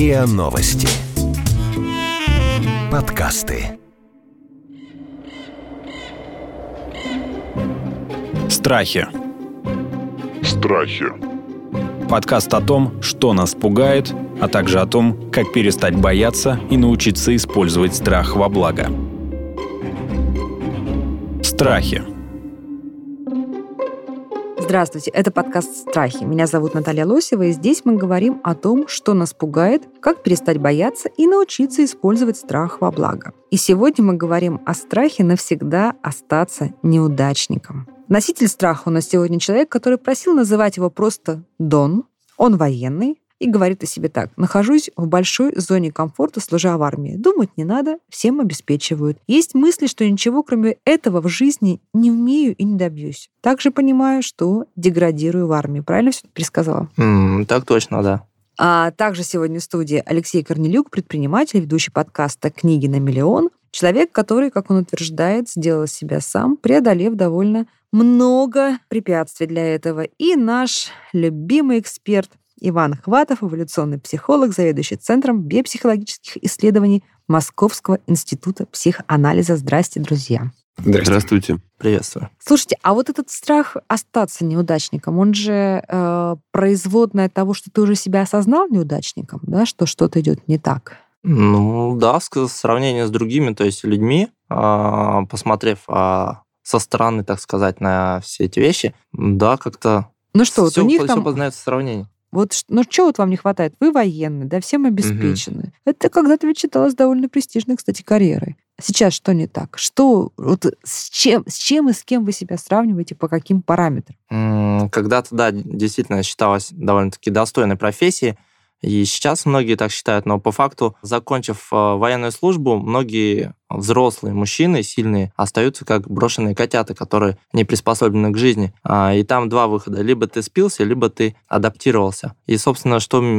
РИА Новости. Подкасты. Страхи. Страхи. Подкаст о том, что нас пугает, а также о том, как перестать бояться и научиться использовать страх во благо. Страхи. Здравствуйте, это подкаст «Страхи». Меня зовут Наталья Лосева, и здесь мы говорим о том, что нас пугает, как перестать бояться и научиться использовать страх во благо. И сегодня мы говорим о страхе навсегда остаться неудачником. Носитель страха у нас сегодня человек, который просил называть его просто Дон. Он военный и говорит о себе так: «Нахожусь в большой зоне комфорта, служа в армии. Думать не надо, всем обеспечивают. Есть мысли, что ничего кроме этого в жизни не умею и не добьюсь. Также понимаю, что деградирую в армии». Правильно все пересказала? Так точно, да. А также сегодня в студии Алексей Корнелюк, предприниматель, ведущий подкаста «Книги на миллион». Человек, который, как он утверждает, сделал себя сам, преодолев довольно много препятствий для этого. И наш любимый эксперт Иван Хватов, эволюционный психолог, заведующий Центром биопсихологических исследований Московского института психоанализа. Здрасте, друзья. Здравствуйте. Приветствую. Слушайте, а вот этот страх остаться неудачником, он же производное от того, что ты уже себя осознал неудачником, да, что что-то идет не так? Ну да, в сравнении с другими, то есть людьми, посмотрев со стороны, так сказать, на все эти вещи, да, как-то ну что, вот у них там... все познается в сравнении. Вот, ну что вот вам не хватает? Вы военный, да, всем обеспечены. Это когда-то ведь считалось довольно престижной, кстати, карьерой. Сейчас что не так? Что, вот с чем и с кем вы себя сравниваете, по каким параметрам? Когда-то, да, действительно считалось довольно-таки достойной профессией, и сейчас многие так считают, но по факту, закончив военную службу, многие взрослые мужчины, сильные, остаются как брошенные котята, которые не приспособлены к жизни. И там два выхода. Либо ты спился, либо ты адаптировался. И, собственно,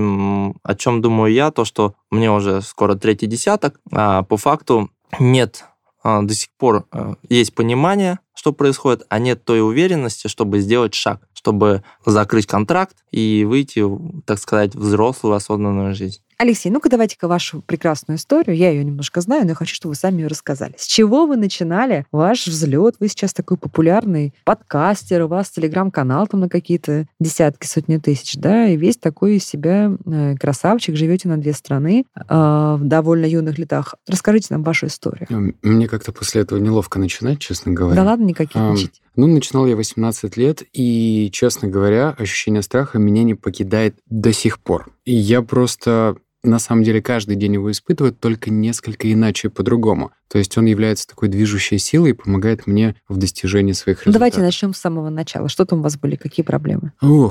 о чем думаю я, то, что мне уже скоро 3-й десяток, по факту нет до сих пор есть понимание, что происходит, а нет той уверенности, чтобы сделать шаг, чтобы закрыть контракт и выйти, так сказать, в взрослую, осознанную жизнь. Алексей, ну-ка давайте-ка вашу прекрасную историю. Я ее немножко знаю, но я хочу, чтобы вы сами ее рассказали. С чего вы начинали ваш взлет? Вы сейчас такой популярный подкастер, у вас телеграм-канал там на какие-то десятки, сотни тысяч, да, и весь такой из себя красавчик, живете на 2 страны в довольно юных летах. Расскажите нам вашу историю. Мне как-то после этого неловко начинать, честно говоря. Да ладно, никаких начать. Ну, начинал я 18 лет, и, честно говоря, ощущение страха меня не покидает до сих пор. И я просто, на самом деле, каждый день его испытываю, только несколько иначе, по-другому. То есть он является такой движущей силой и помогает мне в достижении своих результатов. Давайте начнем с самого начала. Что там у вас были, какие проблемы?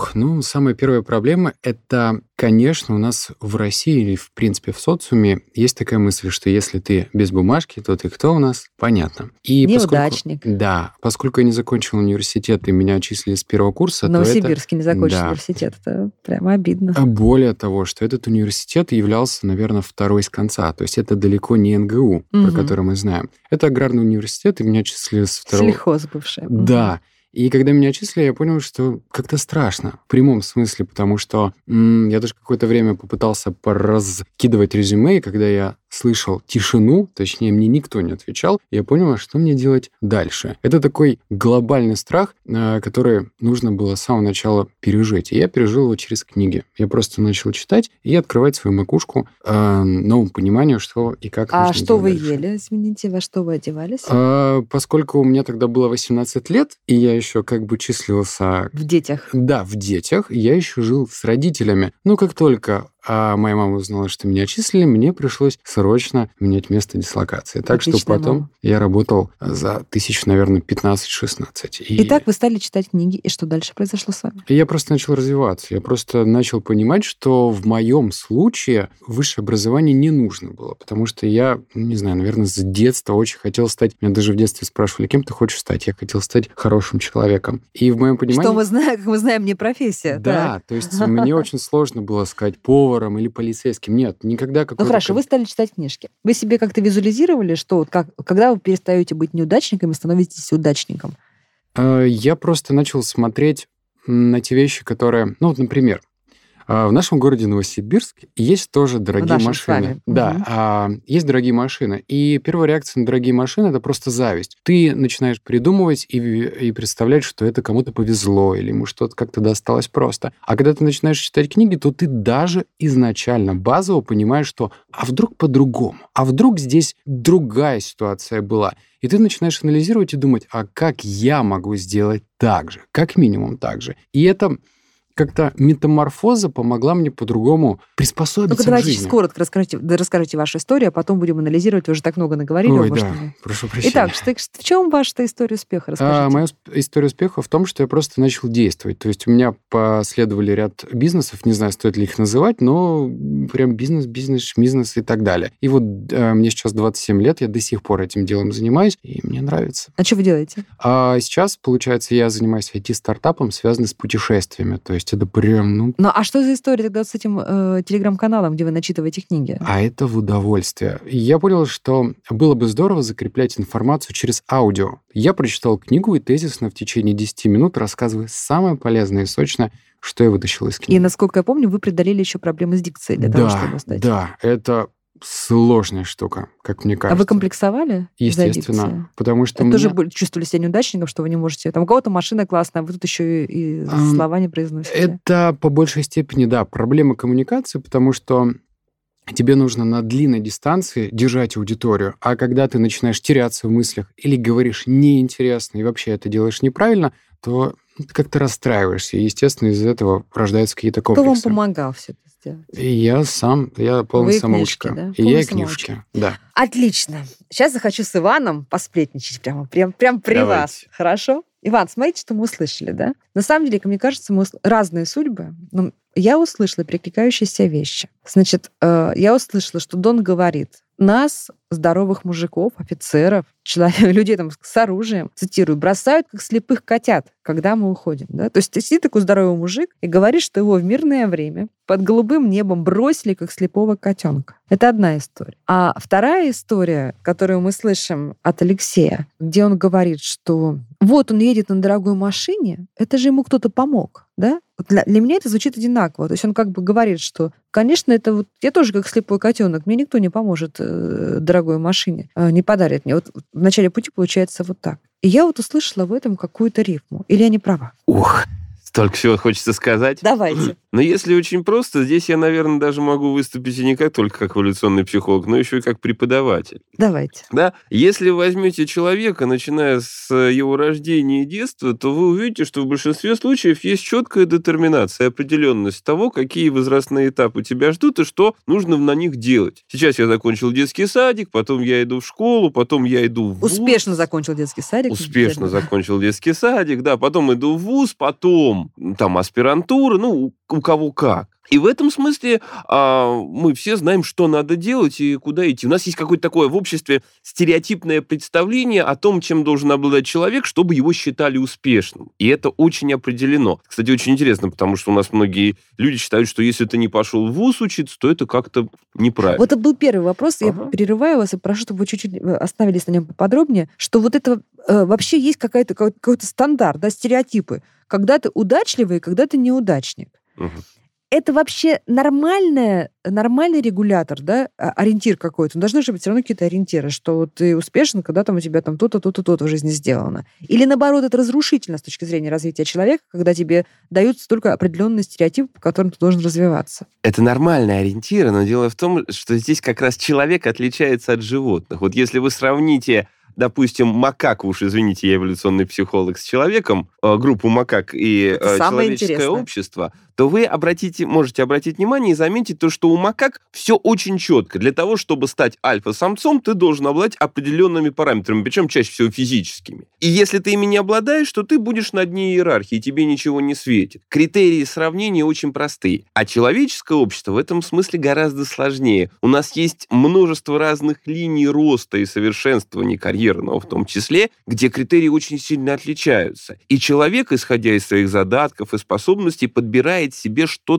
Самая первая проблема — это, конечно, у нас в России или, в принципе, в социуме есть такая мысль, что если ты без бумажки, то ты кто у нас? Понятно. И неудачник. Поскольку я не закончил университет, и меня отчислили с 1-го курса, Новосибирский не закончил университет. Это прямо обидно. А более того, что этот университет являлся, наверное, второй с конца. То есть это далеко не НГУ, про который мы знаем. Это аграрный университет, и меня отчислили с 2-го... Сельхоз бывший. Да. И когда меня отчислили, я понял, что как-то страшно. В прямом смысле, потому что я даже какое-то время попытался пораскидывать резюме, и когда я слышал тишину, точнее, мне никто не отвечал, я понял, что мне делать дальше. Это такой глобальный страх, который нужно было с самого начала пережить. И я пережил его через книги. Я просто начал читать и открывать свою макушку новому пониманию, что и как нужно делать. А что вы ели, извините, во что вы одевались? Поскольку у меня тогда было 18 лет, и я еще как бы числился... В детях? Да, в детях. Я еще жил с родителями. Но как только моя мама узнала, что меня отчислили, мне пришлось срочно менять место дислокации. Так Отличная что потом мама. Я работал за тысяч, наверное, 15-16. Итак, вы стали читать книги, и что дальше произошло с вами? И я просто начал развиваться. Я просто начал понимать, что в моем случае высшее образование не нужно было, потому что я, не знаю, наверное, с детства очень хотел стать... Меня даже в детстве спрашивали, кем ты хочешь стать? Я хотел стать хорошим человеком. И в моем понимании... Что мы знаем, как мы знаем, не профессия. Да, так. То есть мне очень сложно было сказать поваром или полицейским. Нет, никогда какой-то... Ну хорошо, вы стали читать книжки. Вы себе как-то визуализировали, что когда вы перестаете быть неудачником и становитесь удачником? Я просто начал смотреть на те вещи, которые... Ну, вот, например, В нашем городе Новосибирск есть тоже дорогие нашем машины. с вами. Да, есть дорогие машины. И первая реакция на дорогие машины – это просто зависть. Ты начинаешь придумывать и представлять, что это кому-то повезло или ему что-то как-то досталось просто. А когда ты начинаешь читать книги, то ты даже изначально базово понимаешь, что а вдруг по-другому? А вдруг здесь другая ситуация была? И ты начинаешь анализировать и думать, а как я могу сделать так же? Как минимум так же. И это как-то метаморфоза помогла мне по-другому приспособиться Ну-ка, к давайте жизни. коротко расскажите вашу историю, а потом будем анализировать. Вы уже так много наговорили. Ой, оба, да, что ли. прошу прощения. Итак, в чем ваша история успеха? Расскажите. Моя история успеха в том, что я просто начал действовать. То есть у меня последовали ряд бизнесов, не знаю, стоит ли их называть, но прям бизнес и так далее. И вот мне сейчас 27 лет, я до сих пор этим делом занимаюсь, и мне нравится. А что вы делаете? А сейчас, получается, я занимаюсь IT-стартапом, связанным с путешествиями. То есть это прям, Ну, а что за история тогда с этим телеграм-каналом, где вы начитываете книги? А это в удовольствие. И я понял, что было бы здорово закреплять информацию через аудио. Я прочитал книгу и тезисно в течение 10 минут рассказываю самое полезное и сочное, что я вытащил из книги. И, насколько я помню, вы преодолели еще проблемы с дикцией для того, чтобы стать. Да, это сложная штука, как мне кажется. А вы комплексовали? Естественно, потому что тоже чувствовали себя неудачником, что вы не можете... Там у кого-то машина классная, а вы тут еще и слова не произносите. Это по большей степени, да, проблема коммуникации, потому что тебе нужно на длинной дистанции держать аудиторию, а когда ты начинаешь теряться в мыслях или говоришь неинтересно и вообще это делаешь неправильно, то ты как-то расстраиваешься. И, естественно, из-за этого рождаются какие-то комплексы. Кто вам помогал все это сделать? И я полный самоучка. Книжки, да? И я и книжки, да. Отлично. Сейчас захочу с Иваном посплетничать прям при вас. Хорошо? Иван, смотрите, что мы услышали, да? На самом деле, как мне кажется, мы разные судьбы, но я услышала перекликающиеся вещи. Значит, я услышала, что Дон говорит, нас, здоровых мужиков, офицеров, людей там с оружием, цитирую, бросают как слепых котят, когда мы уходим. Да? То есть сидит такой здоровый мужик и говорит, что его в мирное время под голубым небом бросили как слепого котенка. Это одна история. А вторая история, которую мы слышим от Алексея, где он говорит, что вот он едет на дорогой машине, это же ему кто-то помог. Да? Для меня это звучит одинаково. То есть он как бы говорит, что, конечно, это вот я тоже как слепой котенок, мне никто не поможет дорогой машине, не подарит мне. Вот в начале пути получается вот так. И я вот услышала в этом какую-то рифму. Или я не права? Ух, столько всего хочется сказать. Давайте. Но если очень просто, здесь я, наверное, даже могу выступить и не только как эволюционный психолог, но еще и как преподаватель. Давайте. Да? Если возьмете человека, начиная с его рождения и детства, то вы увидите, что в большинстве случаев есть четкая детерминация, определенность того, какие возрастные этапы тебя ждут и что нужно на них делать. Сейчас я закончил детский садик, потом я иду в школу, потом я иду в вуз. Успешно закончил детский садик. Успешно закончил детский садик, да, потом иду в вуз, потом там аспирантура, у кого как. И в этом смысле мы все знаем, что надо делать и куда идти. У нас есть какое-то такое в обществе стереотипное представление о том, чем должен обладать человек, чтобы его считали успешным. И это очень определено. Кстати, очень интересно, потому что у нас многие люди считают, что если ты не пошел в вуз учиться, то это как-то неправильно. Вот это был первый вопрос. Я перерываю вас и прошу, чтобы вы чуть-чуть остановились на нем поподробнее, что вот это вообще есть какой-то стандарт, да, стереотипы. Когда ты удачливый, когда ты неудачник. Это вообще нормальный регулятор, да, ориентир какой-то. Должны же быть все равно какие-то ориентиры, что ты успешен, когда там у тебя там то-то, то-то, то-то в жизни сделано. Или наоборот, это разрушительно с точки зрения развития человека, когда тебе даются только определенные стереотипы, по которым ты должен развиваться. Это нормальные ориентиры, но дело в том, что здесь как раз человек отличается от животных. Вот если вы сравните, допустим, макак, уж извините, я эволюционный психолог, с человеком, группу макак и человеческое общество, то вы можете обратить внимание и заметить то, что у макак все очень четко. Для того, чтобы стать альфа-самцом, ты должен обладать определенными параметрами, причем чаще всего физическими. И если ты ими не обладаешь, то ты будешь на дне иерархии, тебе ничего не светит. Критерии сравнения очень простые. А человеческое общество в этом смысле гораздо сложнее. У нас есть множество разных линий роста и совершенствования карьерного в том числе, где критерии очень сильно отличаются. И человек, исходя из своих задатков и способностей, подбирает себе что-то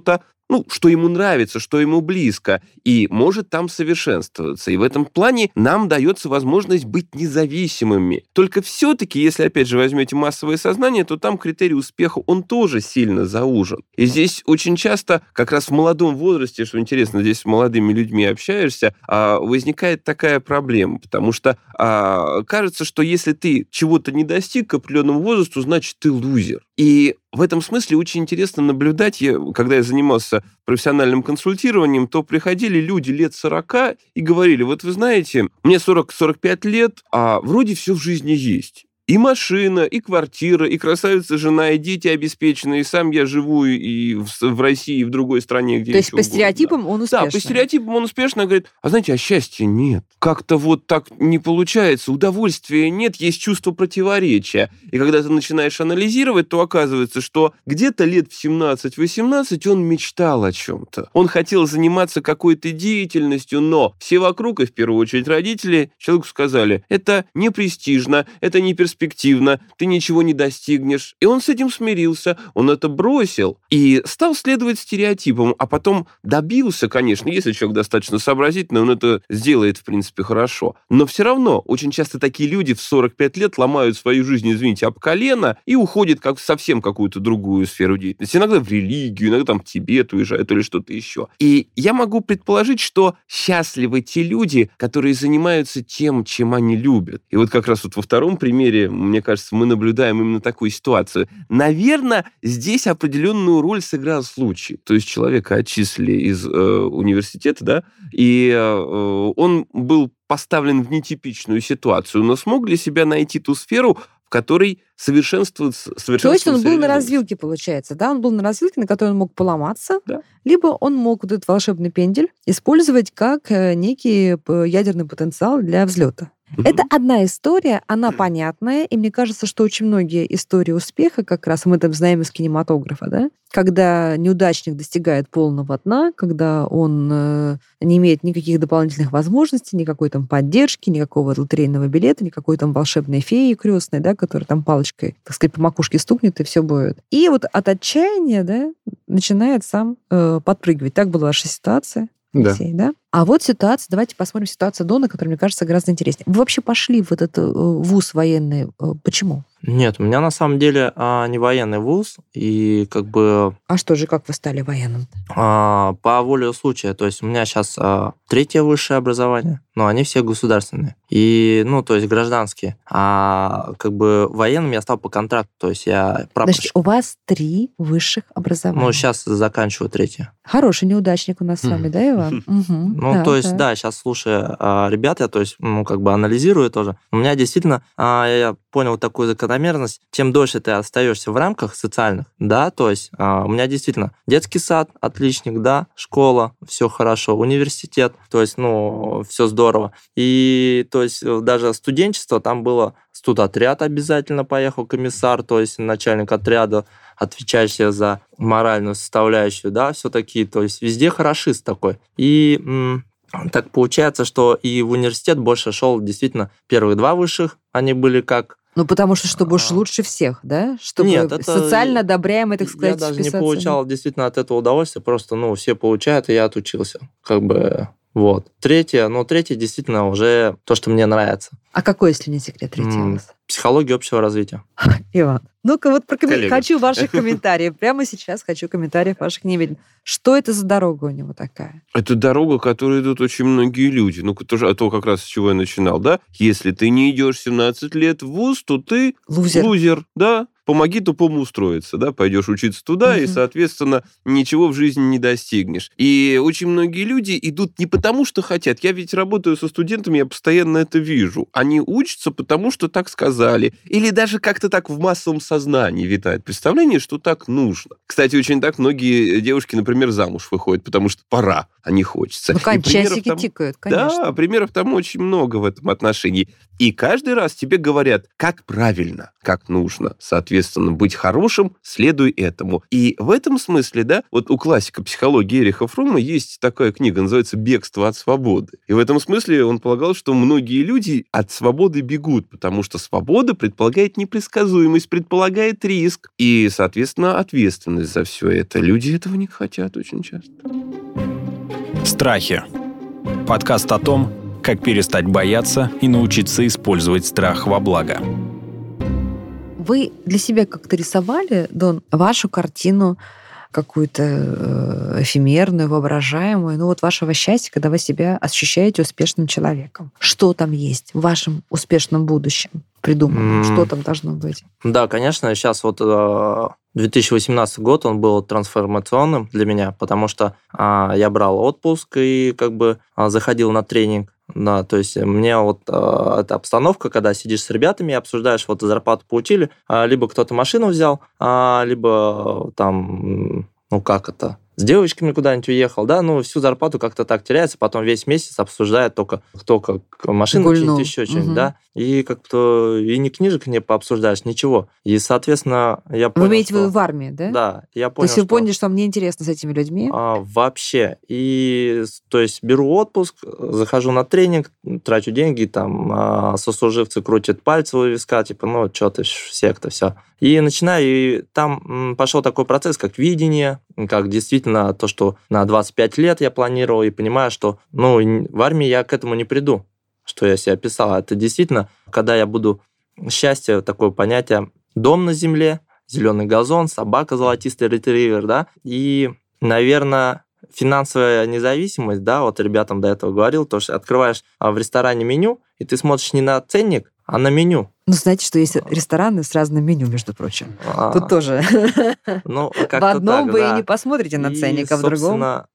что ему нравится, что ему близко, и может там совершенствоваться. И в этом плане нам дается возможность быть независимыми. Только все-таки, если, опять же, возьмете массовое сознание, то там критерий успеха, он тоже сильно заужен. И здесь очень часто, как раз в молодом возрасте, что интересно, здесь с молодыми людьми общаешься, возникает такая проблема, потому что кажется, что если ты чего-то не достиг к определенному возрасту, значит, ты лузер. И в этом смысле очень интересно наблюдать. Когда я занимался профессиональным консультированием, то приходили люди лет 40 и говорили, вот вы знаете, мне 40-45 лет, а вроде все в жизни есть. И машина, и квартира, и красавица жена, и дети обеспечены, и сам я живу и в России, и в другой стране, где... То есть по стереотипам он успешный? Да, по стереотипам он успешный, говорит, а знаете, а счастья нет. Как-то вот так не получается, удовольствия нет, есть чувство противоречия. И когда ты начинаешь анализировать, то оказывается, что где-то лет в 17-18 он мечтал о чем-то. Он хотел заниматься какой-то деятельностью, но все вокруг, и в первую очередь родители, человеку сказали, это не престижно, это не перспективно, ты ничего не достигнешь. И он с этим смирился, он это бросил и стал следовать стереотипам, а потом добился, конечно, если человек достаточно сообразительный, он это сделает, в принципе, хорошо. Но все равно очень часто такие люди в 45 лет ломают свою жизнь, извините, об колено и уходят в совсем какую-то другую сферу деятельности. Иногда в религию, иногда там в Тибет уезжают или что-то еще. И я могу предположить, что счастливы те люди, которые занимаются тем, чем они любят. И вот как раз вот во втором примере, мне кажется, мы наблюдаем именно такую ситуацию. Наверное, здесь определенную роль сыграл случай. То есть человека отчислили из университета, да, и он был поставлен в нетипичную ситуацию, но смог для себя найти ту сферу, в которой совершенствоваться. То есть он был на развилке, получается, да? Он был на развилке, на которой он мог поломаться, да. Либо он мог вот этот волшебный пендель использовать как некий ядерный потенциал для взлета. Это одна история, она понятная, и мне кажется, что очень многие истории успеха, как раз мы там знаем из кинематографа, да, когда неудачник достигает полного дна, когда он не имеет никаких дополнительных возможностей, никакой там поддержки, никакого лотерейного билета, никакой там волшебной феи крестной, да, которая там палочкой, так сказать, по макушке стукнет, и все будет. И вот от отчаяния, да, начинает сам подпрыгивать. Так была ваша ситуация, Алексей, да? А вот ситуация, давайте посмотрим ситуацию Дона, которая, мне кажется, гораздо интереснее. Вы вообще пошли в этот вуз военный. Почему? Нет, у меня на самом деле не военный вуз, и как бы... А что же, как вы стали военным? По воле случая. То есть у меня сейчас третье высшее образование, но они все государственные. И, то есть гражданские. А как бы военным я стал по контракту, то есть я прапорщик. Значит, у вас 3 высших образования. Сейчас заканчиваю третье. Хороший неудачник у нас с вами, да, Иван? Сейчас слушая ребят, я, анализирую тоже. У меня действительно, я понял такую закономерность, чем дольше ты остаешься в рамках социальных, да, то есть у меня действительно детский сад, отличник, да, школа, все хорошо, университет, то есть, все здорово. И, то есть, даже студенчество, там было студотряд обязательно поехал, комиссар, то есть начальник отряда, отвечающий за моральную составляющую, да, все такие, то есть везде хорошист такой. И так получается, что и в университет больше шел действительно первые 2 высших, они были как... потому что чтобы уж лучше всех, да? Чтобы Нет, это социально одобряемый, так сказать, я даже вписаться. не получал действительно от этого удовольствия, просто, все получают, и я отучился. Вот. Третье действительно уже то, что мне нравится. А какой, если не секрет, третий у вас? Психология общего развития. Иван, ну-ка вот хочу ваших комментариев. Прямо сейчас хочу комментариев ваших немедленно. Что это за дорога у него такая? Это дорога, которой идут очень многие люди. То как раз с чего я начинал, да? Если ты не идешь 17 лет в вуз, то ты лузер, да? Помоги тупому устроиться, да, пойдешь учиться туда, и, соответственно, ничего в жизни не достигнешь. И очень многие люди идут не потому, что хотят. Я ведь работаю со студентами, я постоянно это вижу. Они учатся потому, что так сказали. Или даже как-то так в массовом сознании витает представление, что так нужно. Кстати, очень так многие девушки, например, замуж выходят, потому что пора. а не хочется. Ну, конечно, часики тикают, конечно. Да, примеров там очень много в этом отношении. И каждый раз тебе говорят, как правильно, как нужно. Соответственно, быть хорошим, следуй этому. И в этом смысле, да, вот у классика психологии Эриха Фромма есть такая книга, называется «Бегство от свободы». И в этом смысле он полагал, что многие люди от свободы бегут, потому что свобода предполагает непредсказуемость, предполагает риск и, соответственно, ответственность за все это. Люди этого не хотят очень часто. Страхи. Подкаст о том, как перестать бояться и научиться использовать страх во благо. Вы для себя как-то рисовали, Дон, вашу картину какую-то эфемерную, воображаемую, ну вот вашего счастья, когда вы себя ощущаете успешным человеком? Что там есть в вашем успешном будущем придумано? Что там должно быть? Да, конечно, сейчас вот 2018 год, он был трансформационным для меня, потому что я брал отпуск и как бы заходил на тренинг. Да, то есть мне вот эта обстановка, когда сидишь с ребятами и обсуждаешь, вот зарплату получили, либо кто-то машину взял, либо там, ну как это, с девочками куда-нибудь уехал, да, ну всю зарплату как-то так теряется, потом весь месяц обсуждает только кто как машину чинит, еще что-нибудь, да, и как-то и ни книжек не пообсуждаешь, ничего. И, соответственно, я понял, Вы имеете в виду в армии, да? Да, я понял, то есть вы поняли, что мне интересно с этими людьми? Вообще. И, то есть, беру отпуск, захожу на тренинг, трачу деньги, там, сослуживцы крутят пальцы у виска, типа, ну, что ты, секта, все. И начинаю, и там пошел такой процесс, как видение, как действительно то, что на 25 лет я планировал, и понимаю, что, ну, в армии я к этому не приду, что я себе описал. Это действительно, когда я буду... Счастье, такое понятие, дом на земле, зеленый газон, собака золотистый ретривер, да, и, наверное, финансовая независимость, да, вот ребятам до этого говорил, то, что открываешь в ресторане меню, и ты смотришь не на ценник, а на меню. Ну, знаете, что есть рестораны с разным меню, между прочим. Тут тоже. Ну, в одном вы и не посмотрите на ценник, а в другом...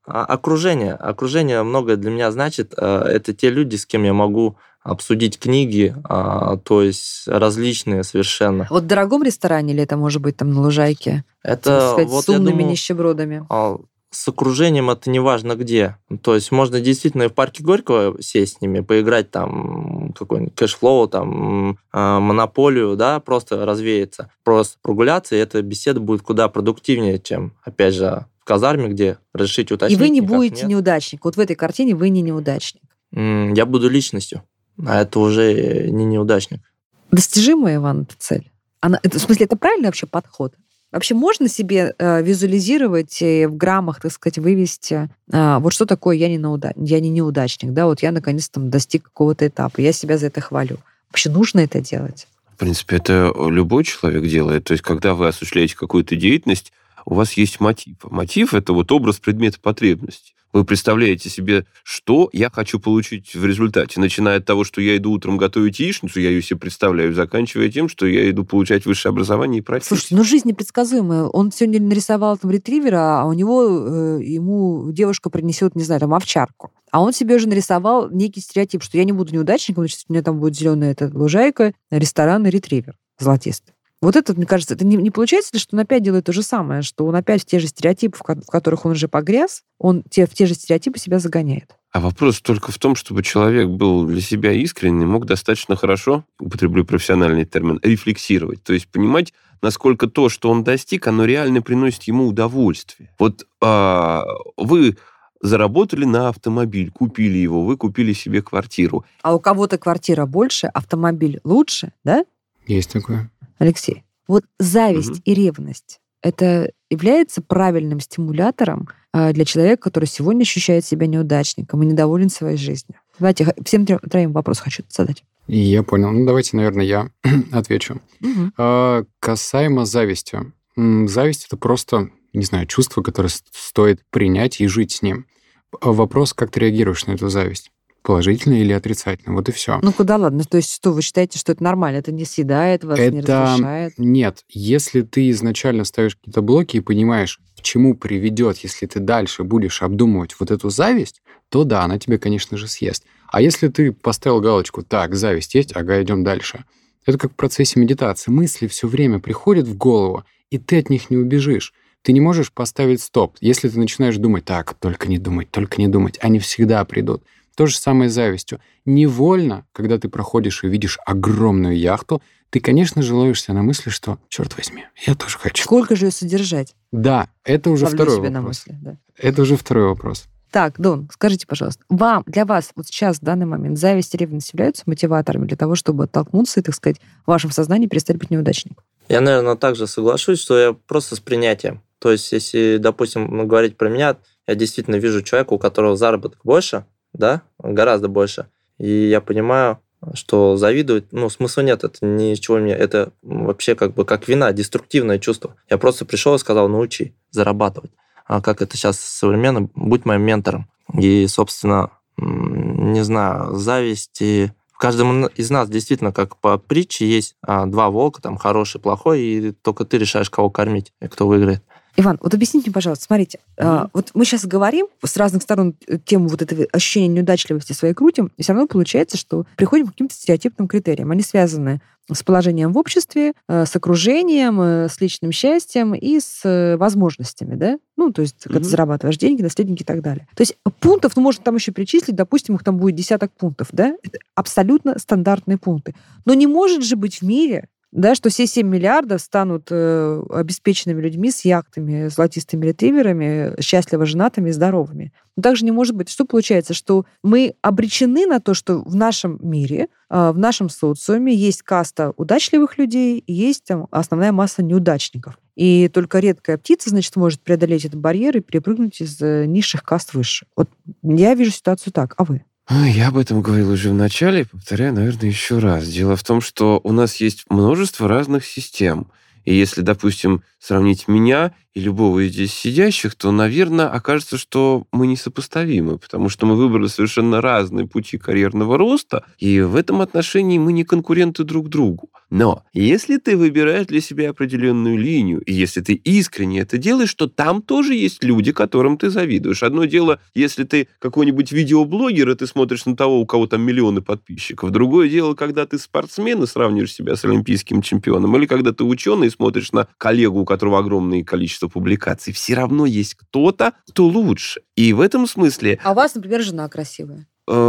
Окружение многое для меня значит. Это те люди, с кем я могу обсудить книги, то есть различные совершенно. Вот в дорогом ресторане или это может быть там на лужайке? Это сказать, вот, с умными нищебродами? С окружением это не важно где. То есть можно действительно и в парке Горького сесть с ними, поиграть там какой-нибудь кэшфлоу, там монополию, да, просто развеяться, просто прогуляться, и эта беседа будет куда продуктивнее, чем, опять же, в казарме, где разрешить уточнить. И вы не будете неудачник. Вот в этой картине вы не неудачник. Я буду личностью, а это уже не неудачник. Достижимая, Иван, эта цель? В смысле, это правильный вообще подход? Вообще можно себе визуализировать и в граммах, так сказать, вывести, вот что такое я не неудачник, да, вот я наконец-то достиг какого-то этапа, я себя за это хвалю. Вообще нужно это делать? В принципе, это любой человек делает. То есть, когда вы осуществляете какую-то деятельность, у вас есть мотив. Мотив – это вот образ предмета потребности. Вы представляете себе, что я хочу получить в результате. Начиная от того, что я иду утром готовить яичницу, я ее себе представляю, заканчивая тем, что я иду получать высшее образование и профессию. Слушайте, жизнь непредсказуемая. Он сегодня нарисовал там ретривера, а у него, ему девушка принесет, не знаю, там овчарку. А он себе уже нарисовал некий стереотип, что я не буду неудачником, значит, у меня там будет зеленая лужайка, ресторан и ретривер золотистый. Вот это, мне кажется, это не получается ли, что он опять делает то же самое, что он опять в те же стереотипы, в которых он уже погряз, он в те же стереотипы себя загоняет? А вопрос только в том, чтобы человек был для себя искренний, мог достаточно хорошо, употреблю профессиональный термин, рефлексировать. То есть понимать, насколько то, что он достиг, оно реально приносит ему удовольствие. Вот вы заработали на автомобиль, купили его, вы купили себе квартиру. А у кого-то квартира больше, автомобиль лучше, да? Есть такое. Алексей, вот зависть и ревность, это является правильным стимулятором для человека, который сегодня ощущает себя неудачником и недоволен своей жизнью? Давайте всем троим вопрос хочу задать. Я понял. Ну, давайте, наверное, я отвечу. Касаемо зависти. Зависть — это просто, не знаю, чувство, которое стоит принять и жить с ним. Вопрос, как ты реагируешь на эту зависть? Положительно или отрицательно? Вот и все. Ну, куда ладно? То есть что, вы считаете, что это нормально? Это не съедает вас, не разрушает? Нет. Если ты изначально ставишь какие-то блоки и понимаешь, к чему приведет, если ты дальше будешь обдумывать вот эту зависть, то да, она тебе, конечно же, съест. А если ты поставил галочку, так, зависть есть, ага, идем дальше. Это как в процессе медитации. Мысли все время приходят в голову, и ты от них не убежишь. ты не можешь поставить стоп. Если ты начинаешь думать, так, только не думать, они всегда придут. То же самое с завистью. Невольно, когда ты проходишь и видишь огромную яхту, ты, конечно же, ловишься на мысли, что, черт возьми, я тоже хочу. Сколько же ее содержать? Да, это уже Ловлю второй себя на вопрос. мысли, да. Это уже второй вопрос. Так, Дон, скажите, пожалуйста, для вас вот сейчас, в данный момент, зависть и ревность являются мотиваторами для того, чтобы оттолкнуться и, так сказать, в вашем сознании перестать быть неудачником? Я, наверное, также соглашусь, что я просто с принятием. То есть, если, допустим, говорить про меня, я действительно вижу человека, у которого заработок больше, да, гораздо больше, и я понимаю, что завидовать, смысла нет, это ничего мне, это вообще как вина, деструктивное чувство. Я просто пришел и сказал, научи зарабатывать. А как это сейчас современно, будь моим ментором. И, собственно, не знаю, зависть и в каждом из нас действительно, как по притче, есть два волка, там хороший, плохой, и только ты решаешь, кого кормить и кто выиграет. Иван, вот объясните мне, пожалуйста, смотрите, вот мы сейчас говорим с разных сторон тему вот этого ощущения неудачливости своей крутим, и все равно получается, что приходим к каким-то стереотипным критериям. Они связаны с положением в обществе, с окружением, с личным счастьем и с возможностями, да? То есть, когда ты зарабатываешь деньги, наследники и так далее. То есть пунктов, можно там еще перечислить, допустим, их там будет десяток пунктов, да? Это абсолютно стандартные пункты. Но не может же быть в мире, да, что все 7 миллиардов станут обеспеченными людьми с яхтами, золотистыми ретриверами, счастливо женатыми и здоровыми. Но также не может быть. Что получается? Что мы обречены на то, что в нашем мире, в нашем социуме есть каста удачливых людей и есть там основная масса неудачников. И только редкая птица, значит, может преодолеть этот барьер и перепрыгнуть из низших каст выше. Вот я вижу ситуацию так. А вы? Я об этом говорил уже в начале, повторяю, наверное, еще раз. Дело в том, что у нас есть множество разных систем. И если, допустим, сравнить меня и любого из здесь сидящих, то, наверное, окажется, что мы несопоставимы, потому что мы выбрали совершенно разные пути карьерного роста, и в этом отношении мы не конкуренты друг другу. Но если ты выбираешь для себя определенную линию, и если ты искренне это делаешь, то там тоже есть люди, которым ты завидуешь. Одно дело, если ты какой-нибудь видеоблогер, и ты смотришь на того, у кого там миллионы подписчиков. Другое дело, когда ты спортсмен и сравниваешь себя с олимпийским чемпионом, или когда ты ученый и смотришь на коллегу, у которого огромное количество публикаций. Все равно есть кто-то, кто лучше. И в этом смысле... А у вас, например, жена красивая.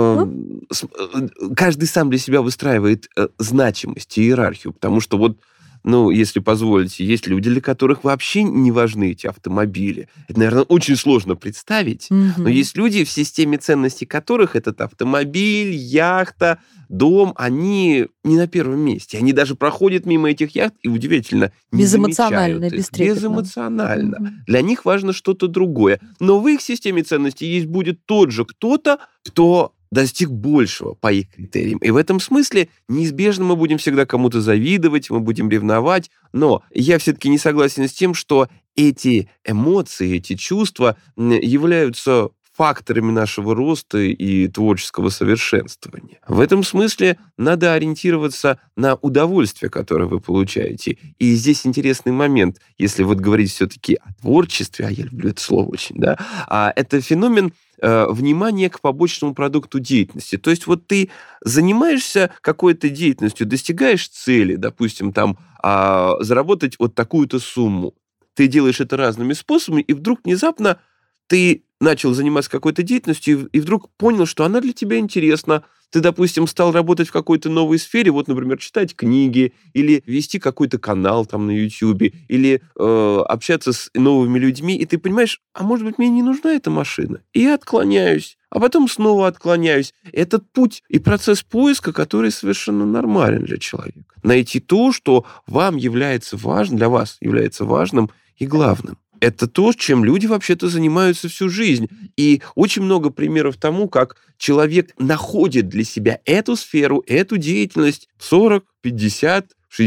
Каждый сам для себя выстраивает значимость и иерархию, потому что вот, если позволите, есть люди, для которых вообще не важны эти автомобили. Это, наверное, очень сложно представить, но есть люди, в системе ценностей которых этот автомобиль, яхта, дом, они не на первом месте. Они даже проходят мимо этих яхт и, удивительно, не безэмоционально, замечают их. бестрепетно. Безэмоционально. Для них важно что-то другое. Но в их системе ценностей будет тот же кто-то, кто достиг большего по их критериям. И в этом смысле неизбежно мы будем всегда кому-то завидовать, мы будем ревновать, но я все-таки не согласен с тем, что эти эмоции, эти чувства являются факторами нашего роста и творческого совершенствования. В этом смысле надо ориентироваться на удовольствие, которое вы получаете. И здесь интересный момент, если вот говорить все-таки о творчестве, а я люблю это слово очень, да, это феномен внимания к побочному продукту деятельности. То есть вот ты занимаешься какой-то деятельностью, достигаешь цели, допустим, там, заработать вот такую-то сумму. Ты делаешь это разными способами, и вдруг внезапно ты начал заниматься какой-то деятельностью, и вдруг понял, что она для тебя интересна. Ты, допустим, стал работать в какой-то новой сфере, вот, например, читать книги, или вести какой-то канал там на YouTube, или общаться с новыми людьми, и ты понимаешь, а может быть, мне не нужна эта машина, и я отклоняюсь, а потом снова отклоняюсь. Этот путь и процесс поиска, который совершенно нормален для человека. Найти то, что вам является важным, для вас является важным и главным. Это то, чем люди вообще-то занимаются всю жизнь. И очень много примеров тому, как человек находит для себя эту сферу, эту деятельность 40, 50,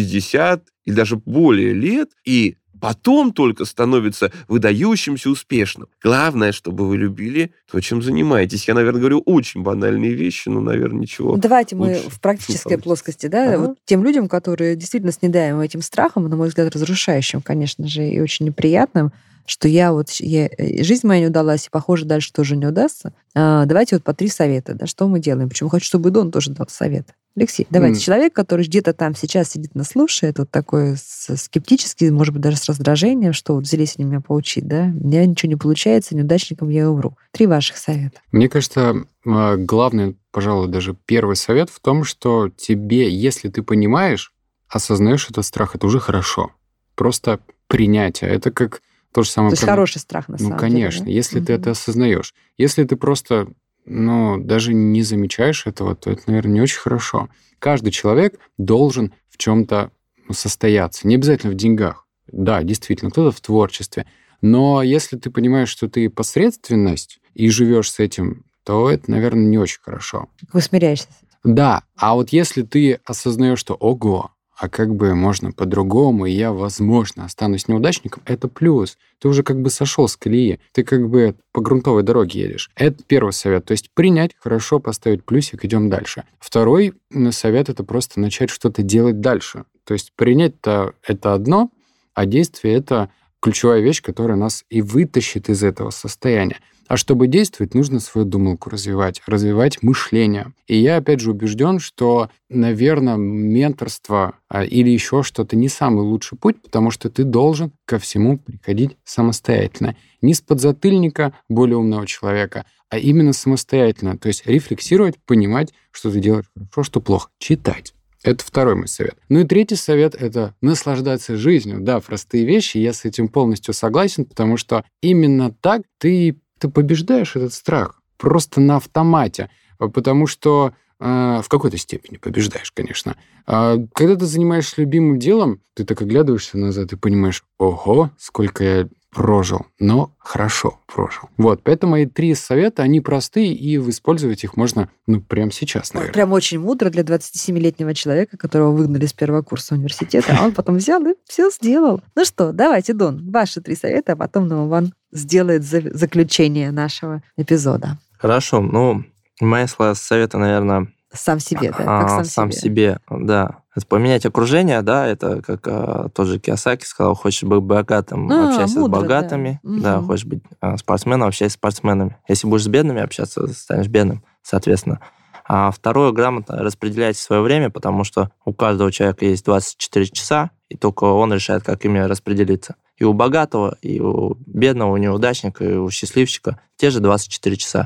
60 и даже более лет, и потом только становится выдающимся успешным. Главное, чтобы вы любили то, чем занимаетесь. Я, наверное, говорю очень банальные вещи, но, наверное, ничего. Давайте мы в практической плоскости, да, вот тем людям, которые действительно снедаем этим страхом, на мой взгляд, разрушающим, конечно же, и очень неприятным, что жизнь моя не удалась, и, похоже, дальше тоже не удастся. Давайте вот по 3 совета, да, что мы делаем. Почему хочу, чтобы Дон тоже дал советы. Алексей, давайте. Человек, который где-то там сейчас сидит, нас слушает, вот такой скептический, может быть, даже с раздражением, что вот взялись они меня поучить, да? У меня ничего не получается, неудачником я умру. 3 ваших совета. Мне кажется, главный, пожалуй, даже первый совет в том, что тебе, если ты понимаешь, осознаешь этот страх, это уже хорошо. Просто принятие. Это как то же самое... То есть хороший страх, на самом деле. Ну, конечно, если ты это осознаешь. Если ты просто, даже не замечаешь этого, то это, наверное, не очень хорошо. Каждый человек должен в чем-то состояться. Не обязательно в деньгах. Да, действительно, кто-то в творчестве. Но если ты понимаешь, что ты посредственность и живешь с этим, то это, наверное, не очень хорошо. Вы смиряешься с этим. Да, а вот если ты осознаешь, что ого, а как бы можно по-другому, и я, возможно, останусь неудачником, это плюс. Ты уже как бы сошел с колеи, ты как бы по грунтовой дороге едешь. Это первый совет. То есть принять, хорошо, поставить плюсик, идем дальше. Второй совет — это просто начать что-то делать дальше. То есть принять-то это одно, а действие — это ключевая вещь, которая нас и вытащит из этого состояния. А чтобы действовать, нужно свою думалку развивать мышление. И я, опять же, убежден, что, наверное, менторство или еще что-то не самый лучший путь, потому что ты должен ко всему приходить самостоятельно. Не с подзатыльника более умного человека, а именно самостоятельно. То есть рефлексировать, понимать, что ты делаешь хорошо, что плохо. Читать. Это второй мой совет. Ну и третий совет — это наслаждаться жизнью. Да, простые вещи, я с этим полностью согласен, потому что именно так ты побеждаешь этот страх просто на автомате, потому что в какой-то степени побеждаешь, конечно. Когда ты занимаешься любимым делом, ты так оглядываешься назад и понимаешь, ого, сколько я прожил, но хорошо прожил. Вот, поэтому мои 3 совета, они простые, и использовать их можно, прямо сейчас, наверное. Прям очень мудро для 27-летнего человека, которого выгнали с первого курса университета, а он потом взял и все сделал. Ну что, давайте, Дон, ваши 3 совета, а потом Иван сделает заключение нашего эпизода. Хорошо, мои совета, наверное... Сам себе, да? Как сам себе, да. Это поменять окружение, да, это как тоже Кийосаки сказал, хочешь быть богатым, общайся с богатыми, да, хочешь быть спортсменом, общайся с спортсменами. Если будешь с бедными общаться, станешь бедным, соответственно. А второе, грамотно распределяйте свое время, потому что у каждого человека есть 24 часа, и только он решает, как ими распределиться. И у богатого, и у бедного, у неудачника, и у счастливчика те же 24 часа.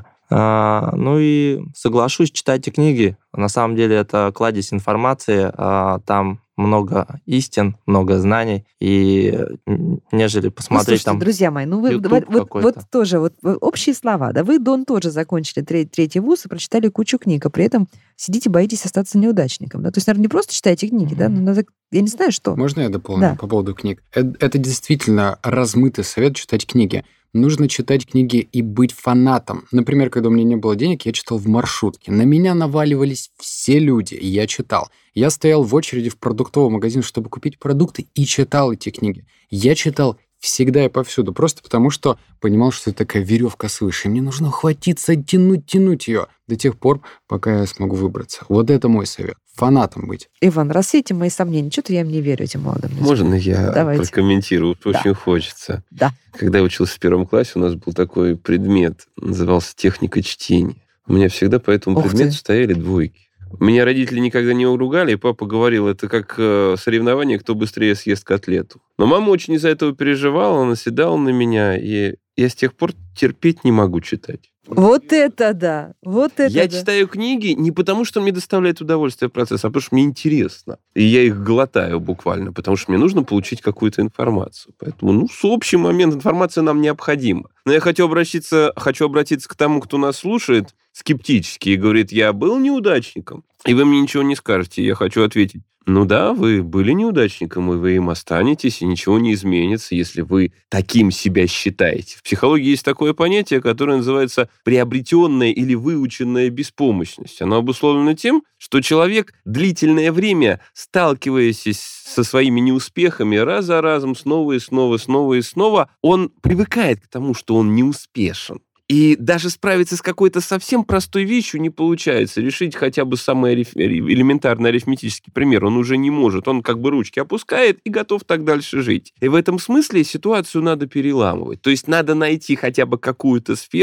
И соглашусь, читайте книги. На самом деле это кладезь информации, там много истин, много знаний, и нежели посмотреть слушайте, друзья мои, вы вот тоже общие слова, да, вы, Дон, тоже закончили 3-й вуз и прочитали кучу книг, а при этом сидите, боитесь остаться неудачником, да, то есть, наверное, не просто читаете книги, да, но надо, я не знаю, что. Можно я дополню по поводу книг? Это действительно размытый совет читать книги. Нужно читать книги и быть фанатом. Например, когда у меня не было денег, я читал в маршрутке. На меня наваливались все люди, и я читал. Я стоял в очереди в продуктовый магазин, чтобы купить продукты, и читал эти книги. Я читал всегда и повсюду, просто потому что понимал, что это такая веревка свыше. И мне нужно ухватиться, тянуть ее до тех пор, пока я смогу выбраться. Вот это мой совет. Фанатом быть. Иван, рассейте мои сомнения. Что-то я им не верю, этим молодым людям. Можно я прокомментирую? Очень хочется. Да. Когда я учился в 1 классе, у нас был такой предмет, назывался техника чтения. У меня всегда по этому предмету стояли 2. Меня родители никогда не уругали, и папа говорил, это как соревнование, кто быстрее съест котлету. Но мама очень из-за этого переживала, наседала на меня, и я с тех пор терпеть не могу читать. Вот это да! Я читаю книги не потому, что мне доставляет удовольствие процесс, а потому что мне интересно. И я их глотаю буквально, потому что мне нужно получить какую-то информацию. Поэтому, в общий момент информация нам необходима. Но я хочу обратиться к тому, кто нас слушает скептически и говорит, я был неудачником, и вы мне ничего не скажете. Я хочу ответить, да, вы были неудачником, и вы им останетесь, и ничего не изменится, если вы таким себя считаете. В психологии есть такое понятие, которое называется приобретенная или выученная беспомощность. Оно обусловлено тем, что человек длительное время, сталкиваясь со своими неуспехами раз за разом, снова и снова, он привыкает к тому, что он неуспешен. И даже справиться с какой-то совсем простой вещью не получается. Решить хотя бы самый элементарный арифметический пример он уже не может. Он как бы ручки опускает и готов так дальше жить. И в этом смысле ситуацию надо переламывать. То есть надо найти хотя бы какую-то сферу,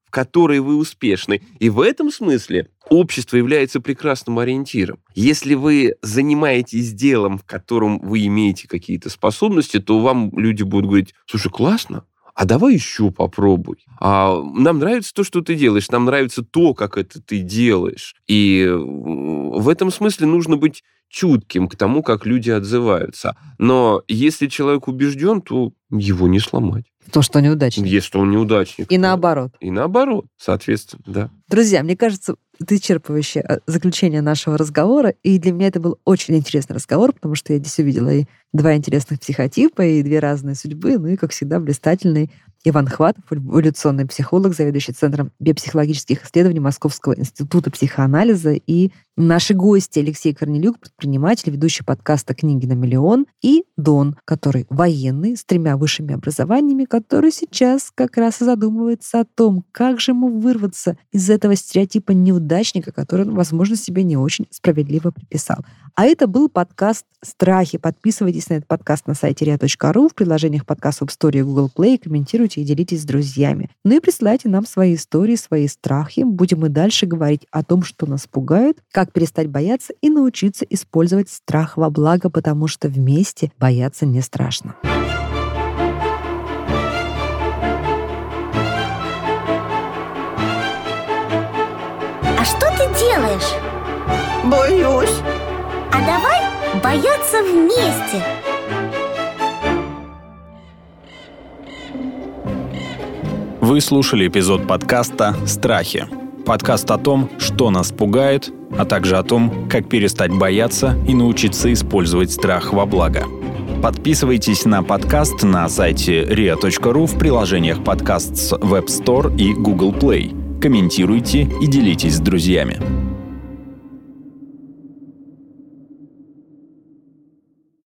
в которой вы успешны. И в этом смысле общество является прекрасным ориентиром. Если вы занимаетесь делом, в котором вы имеете какие-то способности, то вам люди будут говорить: слушай, классно, а давай еще попробуй. А нам нравится то, что ты делаешь, нам нравится то, как это ты делаешь. И в этом смысле нужно быть чутким к тому, как люди отзываются. Но если человек убежден, то его не сломать. То, что неудачник. Если он неудачник. И наоборот. И наоборот, соответственно, да. Друзья, мне кажется, это исчерпывающее заключение нашего разговора, и для меня это был очень интересный разговор, потому что я здесь увидела и 2 интересных психотипа, и 2 разные судьбы, ну и, как всегда, блистательный Иван Хватов, эволюционный психолог, заведующий Центром биопсихологических исследований Московского института психоанализа, и наши гости Алексей Корнелюк, предприниматель, ведущий подкаста «Книги на миллион», и Дон, который военный, с 3 высшими образованиями, который сейчас как раз и задумывается о том, как же ему вырваться из этого стереотипа неудачника, который он, возможно, себе не очень справедливо приписал. А это был подкаст «Страхи». Подписывайтесь на этот подкаст на сайте ria.ru, в приложениях подкаст App Store и Google Play, комментируйте и делитесь с друзьями. Ну и присылайте нам свои истории, свои страхи. Будем и дальше говорить о том, что нас пугает, как перестать бояться и научиться использовать страх во благо, потому что вместе бояться не страшно. А что ты делаешь? Боюсь. А давай бояться вместе. Вы слушали эпизод подкаста «Страхи». Подкаст о том, что нас пугает, а также о том, как перестать бояться и научиться использовать страх во благо. Подписывайтесь на подкаст на сайте ria.ru, в приложениях подкаст с Web Store и Google Play. Комментируйте и делитесь с друзьями.